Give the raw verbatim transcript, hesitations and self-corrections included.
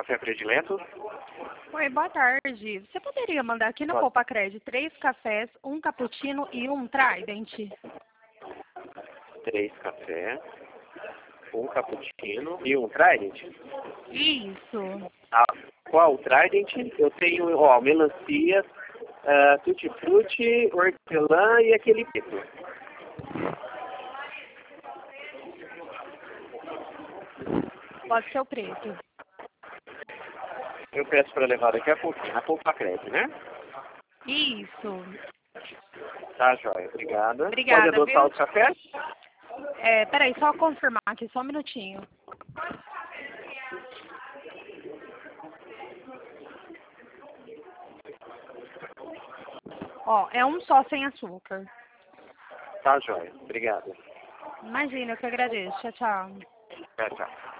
café predileto? Oi, boa tarde. Você poderia mandar aqui na Pode. Copacred três cafés, um cappuccino e um Trident? Três cafés, um cappuccino e um Trident? Isso. Ah, qual Trident? Eu tenho, ó, melancia, uh, tutti-frutti, hortelã e aquele preto. Pode ser o preto. Eu peço para levar daqui a pouquinho, na Copacred, né? Isso. Tá, joia. Obrigada. Obrigada, Pode adotar viu? os cafés? É, peraí, só confirmar aqui, só um minutinho. Ó, é um só sem açúcar. Tá, joia. Obrigada. Imagina, eu que agradeço. Tchau, tchau. Tchau, tchau.